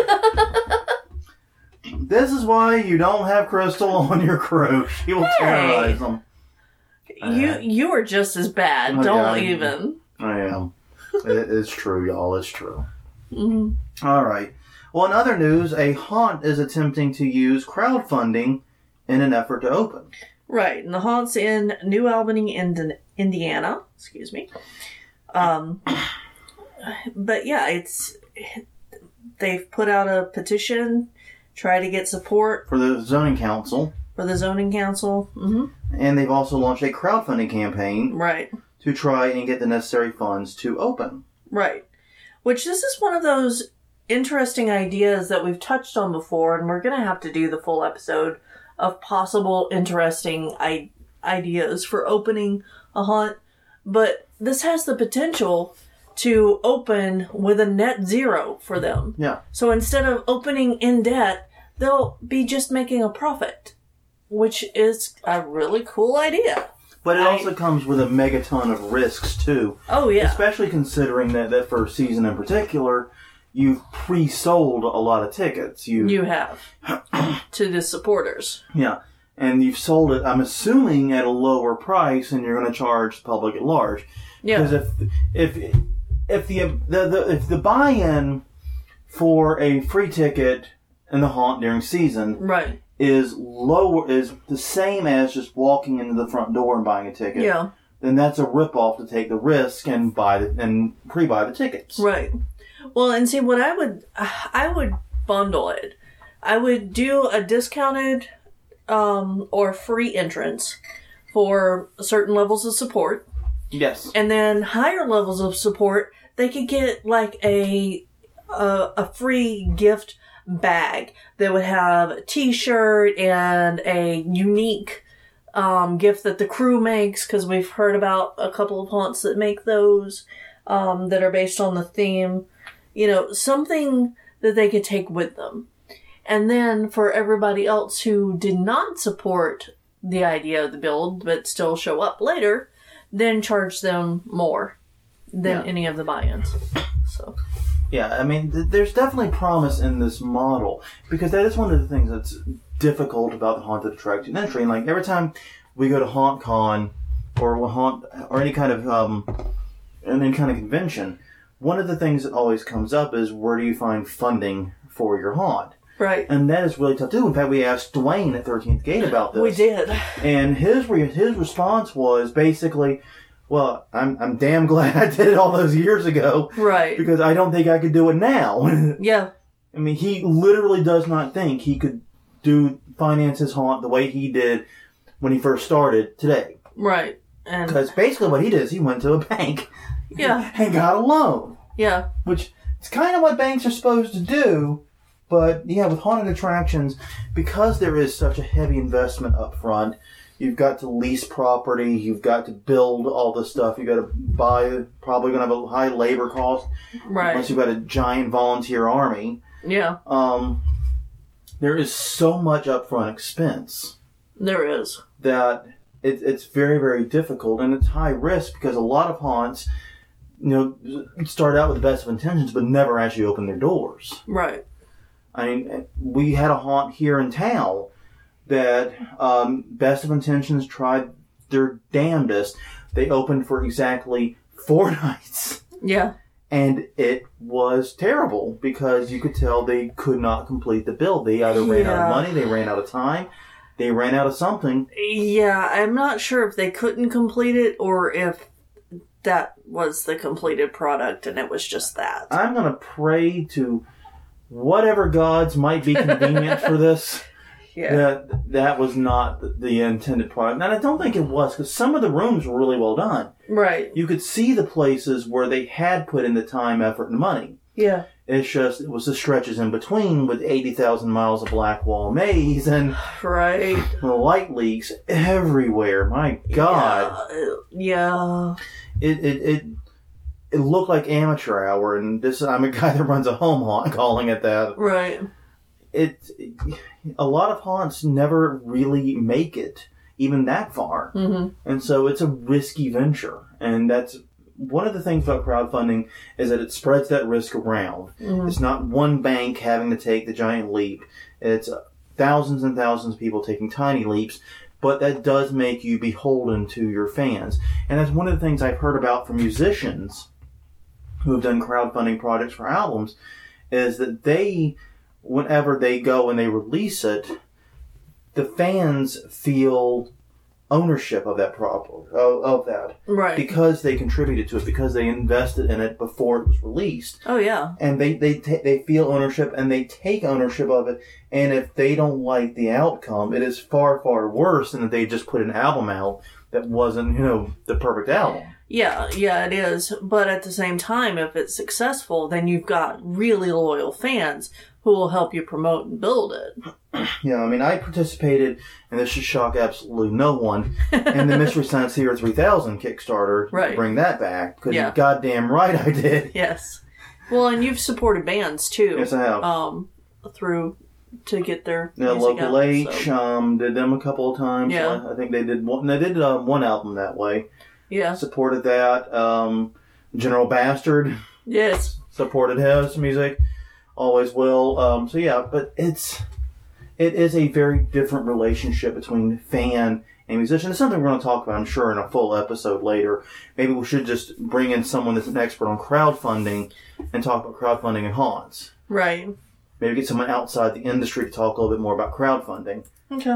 This is why you don't have Crystal on your crew. She will Hey. terrorize them. you you are just as bad. Oh, Don't yeah. even. I am. It, it's true, y'all. It's true. Mhm. All right. Well, in other news, a haunt is attempting to use crowdfunding in an effort to open. Right, and the haunt's in New Albany, Ind- Indiana. Excuse me. Um, but yeah, it's they've put out a petition, try to get support For the zoning council, for the zoning council. hmm and they've also launched a crowdfunding campaign Right, to try and get the necessary funds to open. right. Which this is one of those interesting ideas that we've touched on before, and we're going to have to do the full episode of possible interesting I- ideas for opening a haunt. But this has the potential to open with a net zero for them. Yeah. So instead of opening in debt, they'll be just making a profit. which is a really cool idea. But it I- also comes with a megaton of risks, too. Oh, yeah. Especially considering that that first season in particular, you've pre-sold a lot of tickets. You, You have. To the supporters. Yeah. And you've sold it, I'm assuming, at a lower price, and you're going to charge the public at large. Yeah. Because if if if the, the, the if the buy-in for a free ticket in the haunt during season Right. is lower is the same as just walking into the front door and buying a ticket, Yeah. then that's a ripoff to take the risk and buy the, and pre-buy the tickets. Right. Well, and see, what I would, I would bundle it. I would do a discounted um, or free entrance for certain levels of support. Yes. And then higher levels of support, they could get like a a, a free gift bag that would have a t-shirt and a unique um, gift that the crew makes, because we've heard about a couple of haunts that make those um, that are based on the theme. You know, something that they could take with them. And then for everybody else who did not support the idea of the build but still show up later, then charge them more than Yeah. any of the buy-ins. So, Yeah, I mean, th- there's definitely promise in this model, because that is one of the things that's difficult about the haunted attraction entry. And like every time we go to HauntCon or a haunt or any kind of um, any kind of convention, one of the things that always comes up is, where do you find funding for your haunt? right. And that is really tough to do. In fact, we asked Dwayne at thirteenth Gate about this. We did. And his re- his response was basically, well, I'm I'm damn glad I did it all those years ago, Right. because I don't think I could do it now. Yeah. I mean, he literally does not think he could do finance his haunt the way he did when he first started today. Right. And Because basically what he did is he went to a bank yeah. and got a loan, Yeah. which is kind of what banks are supposed to do. But yeah, with haunted attractions, because there is such a heavy investment up front, you've got to lease property, you've got to build all this stuff, you've got to buy, probably going to have a high labor cost, Right. unless you've got a giant volunteer army. Yeah. Um, there is so much upfront expense There is. that it, it's very, very difficult, and it's high risk, because a lot of haunts, you know, start out with the best of intentions, but never actually open their doors. Right. I mean, we had a haunt here in town that um, best of intentions tried their damnedest. They opened for exactly four nights. Yeah. And it was terrible, because you could tell they could not complete the build. They either ran out Yeah. of money, they ran out of time, they ran out of something. Yeah. I'm not sure if they couldn't complete it or if that was the completed product and it was just that. I'm going to pray to whatever gods might be convenient for this, Yeah. that that was not the, the intended product. And I don't think it was, because some of the rooms were really well done. Right. You could see the places where they had put in the time, effort, and money. Yeah. It's just, it was the stretches in between with eighty thousand miles of black wall maze and Right. the light leaks everywhere. My God. Yeah. It, it, it, it looked like amateur hour, and this, I'm a guy that runs a home haunt, calling it that. Right. It, a lot of haunts never really make it even that far. Mm-hmm. And so it's a risky venture. And that's one of the things about crowdfunding, is that it spreads that risk around. Mm-hmm. It's not one bank having to take the giant leap. It's thousands and thousands of people taking tiny leaps. But that does make you beholden to your fans. And that's one of the things I've heard about from musicians who have done crowdfunding projects for albums, is that they, whenever they go and they release it, the fans feel ownership of that problem, of, of that, Right. because they contributed to it, because they invested in it before it was released, Oh, yeah. and they they ta- they feel ownership, and they take ownership of it. And if they don't like the outcome, it is far far worse than if they just put an album out that wasn't, you know, the perfect album. Yeah, yeah, it is. But at the same time, if it's successful, then you've got really loyal fans who will help you promote and build it. Yeah, I mean, I participated, and this should shock absolutely no one, in the Mystery Science Theater three thousand Kickstarter Right. to bring that back, because Yeah. you're goddamn right I did. Yes. Well, and you've supported bands too. Yes, I have. Um, through to get their Yeah, music Local out, H so. um, did them a couple of times. Yeah. I, I think they did one. They did uh, one album that way. Yeah. Supported that. Um, General Bastard Yes. supported his music. Always will. Um, so yeah, but it's it is a very different relationship between fan and musician. It's something we're going to talk about, I'm sure, in a full episode later. Maybe we should just bring in someone that's an expert on crowdfunding and talk about crowdfunding and haunts. Right. Maybe get someone outside the industry to talk a little bit more about crowdfunding. Okay.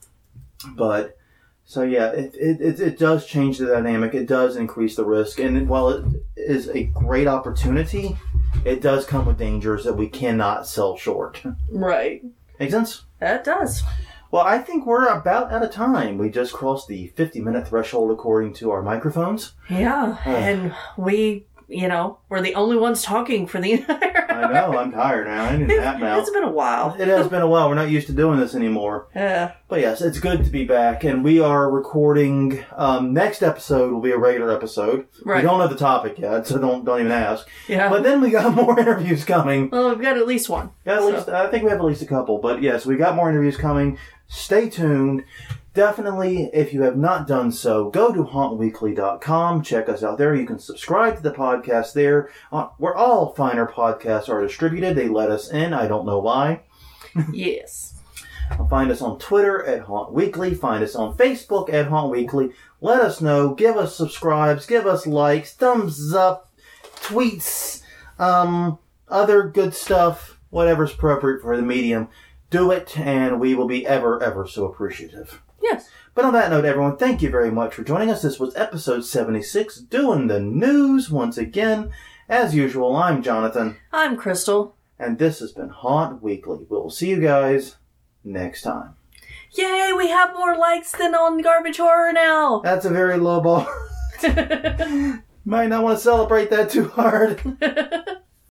But, so yeah, it, it, it, it does change the dynamic. It does increase the risk. And while it is a great opportunity, it does come with dangers that we cannot sell short. Right. Make sense? That does. Well, I think we're about out of time. We just crossed the fifty-minute threshold according to our microphones. Yeah. And we, you know, we're the only ones talking for the entire I know, I'm tired now. I need a nap now. It's been a while. It has been a while. We're not used to doing this anymore. Yeah. But yes, it's good to be back. And we are recording, um, next episode will be a regular episode. Right. We don't know the topic yet, so don't don't even ask. Yeah. But then we got more interviews coming. Well, we've got at least one. Got at So. least, I think we have at least a couple. But yes, we got more interviews coming. Stay tuned. Definitely, if you have not done so, go to haunt weekly dot com. Check us out there. You can subscribe to the podcast there. Uh, where all finer podcasts are distributed. They let us in. I don't know why. Yes. Find us on Twitter at Haunt Weekly. Find us on Facebook at Haunt Weekly. Let us know. Give us subscribes. Give us likes. Thumbs up. Tweets. Um, other good stuff. Whatever's appropriate for the medium. Do it, and we will be ever, ever so appreciative. Yes. But on that note, everyone, thank you very much for joining us. This was episode seventy-six, doing the news once again. As usual, I'm Jonathan, I'm Crystal. and this has been Haunt Weekly. We'll see you guys next time. Yay, we have more likes than on Garbage Horror now. That's a very low bar. Might not want to celebrate that too hard.